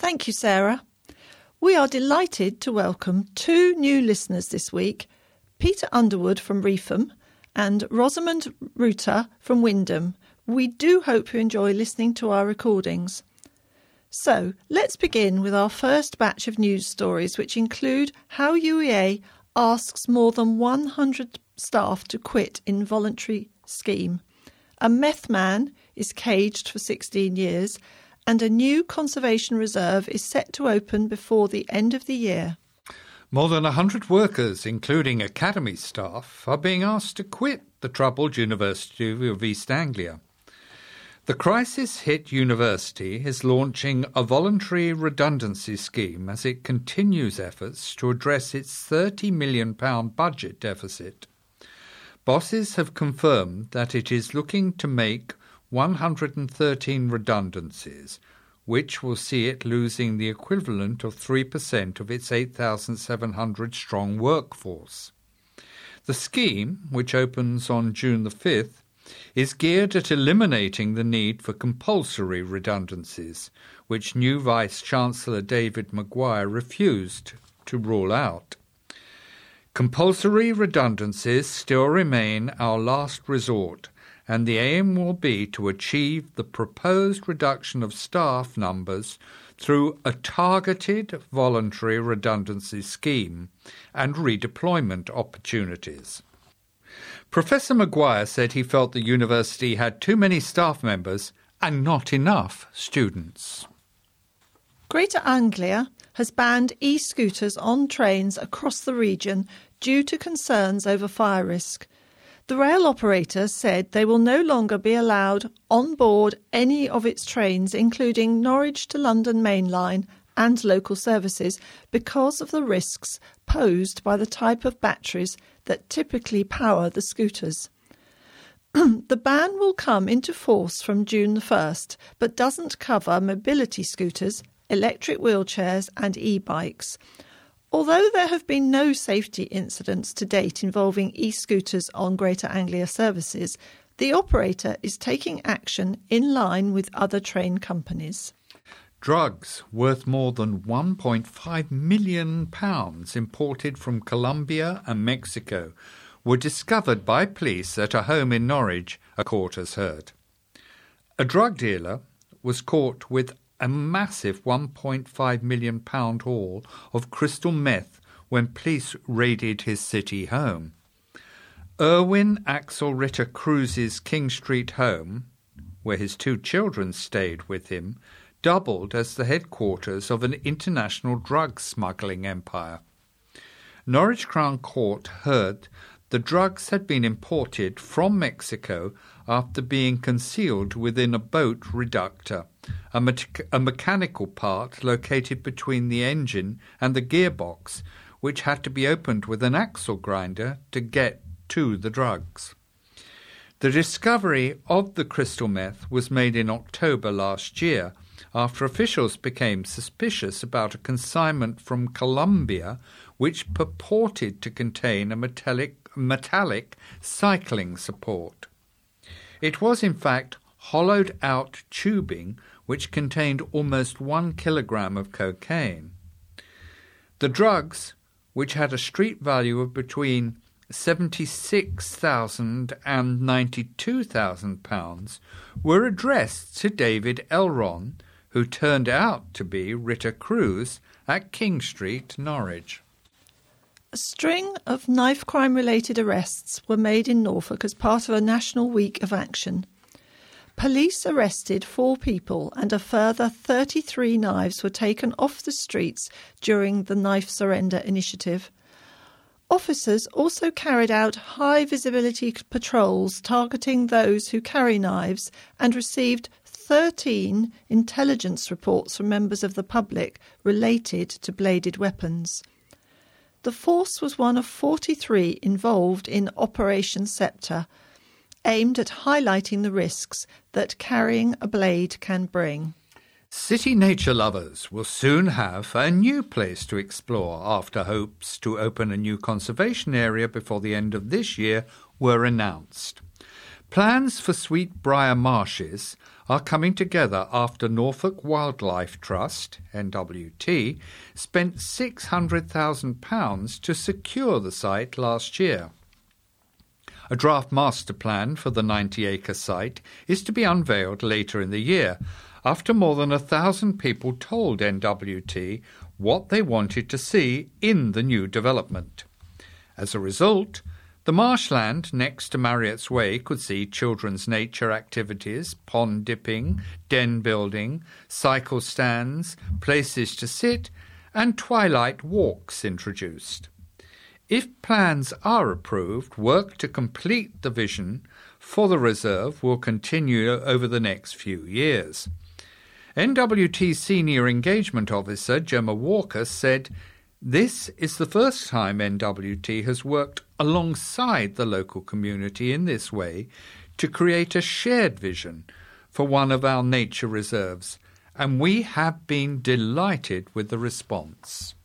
Thank you, Sarah. We are delighted to welcome two new listeners this week, Peter Underwood from Reefham and Rosamond Ruter from Wyndham. We do hope you enjoy listening to our recordings. So, let's begin with our first batch of news stories, which include how UEA asks more than 100 staff to quit involuntary scheme. A meth man is caged for 16 years, and a new conservation reserve is set to open before the end of the year. More than 100 workers, including academy staff, are being asked to quit the troubled University of East Anglia. The crisis-hit university is launching a voluntary redundancy scheme as it continues efforts to address its £30 million budget deficit. Bosses have confirmed that it is looking to make 113 redundancies, which will see it losing the equivalent of 3% of its 8,700-strong workforce. The scheme, which opens on June the 5th, is geared at eliminating the need for compulsory redundancies, which new Vice-Chancellor David Maguire refused to rule out. Compulsory redundancies still remain our last resort, and the aim will be to achieve the proposed reduction of staff numbers through a targeted voluntary redundancy scheme and redeployment opportunities. Professor Maguire said he felt the university had too many staff members and not enough students. Greater Anglia has banned e-scooters on trains across the region due to concerns over fire risk. The rail operator said they will no longer be allowed on board any of its trains, including Norwich to London Main Line and local services, because of the risks posed by the type of batteries that typically power the scooters. The ban will come into force from June the 1st, but doesn't cover mobility scooters, electric wheelchairs and e-bikes. Although there have been no safety incidents to date involving e-scooters on Greater Anglia services, the operator is taking action in line with other train companies. Drugs worth more than £1.5 million imported from Colombia and Mexico were discovered by police at a home in Norwich, a court has heard. A drug dealer was caught with a massive £1.5 million haul of crystal meth when police raided his city home. Erwin Axel Ritter Cruz's King Street home, where his two children stayed with him, doubled as the headquarters of an international drug smuggling empire. Norwich Crown Court heard the drugs had been imported from Mexico after being concealed within a boat reductor, a mechanical part located between the engine and the gearbox, which had to be opened with an axle grinder to get to the drugs. The discovery of the crystal meth was made in October last year, after officials became suspicious about a consignment from Colombia which purported to contain a metallic cycling support. It was in fact hollowed-out tubing which contained almost 1 kilogram of cocaine. The drugs, which had a street value of between £76,000 and £92,000, were addressed to David Elron, who turned out to be Ritter Cruz at King Street, Norwich. A string of knife crime-related arrests were made in Norfolk as part of a national week of action. Police arrested 4 people and a further 33 knives were taken off the streets during the Knife Surrender initiative. Officers also carried out high-visibility patrols targeting those who carry knives and received 13 intelligence reports from members of the public related to bladed weapons. The force was one of 43 involved in Operation Sceptre, aimed at highlighting the risks that carrying a blade can bring. City nature lovers will soon have a new place to explore after hopes to open a new conservation area before the end of this year were announced. Plans for Sweetbriar Marshes are coming together after Norfolk Wildlife Trust, NWT, spent £600,000 to secure the site last year. A draft master plan for the 90-acre site is to be unveiled later in the year, after more than 1,000 people told NWT what they wanted to see in the new development. As a result, the marshland next to Marriott's Way could see children's nature activities, pond dipping, den building, cycle stands, places to sit, and twilight walks introduced. If plans are approved, work to complete the vision for the reserve will continue over the next few years. NWT Senior Engagement Officer Gemma Walker said, "This is the first time NWT has worked alongside the local community in this way to create a shared vision for one of our nature reserves, and we have been delighted with the response."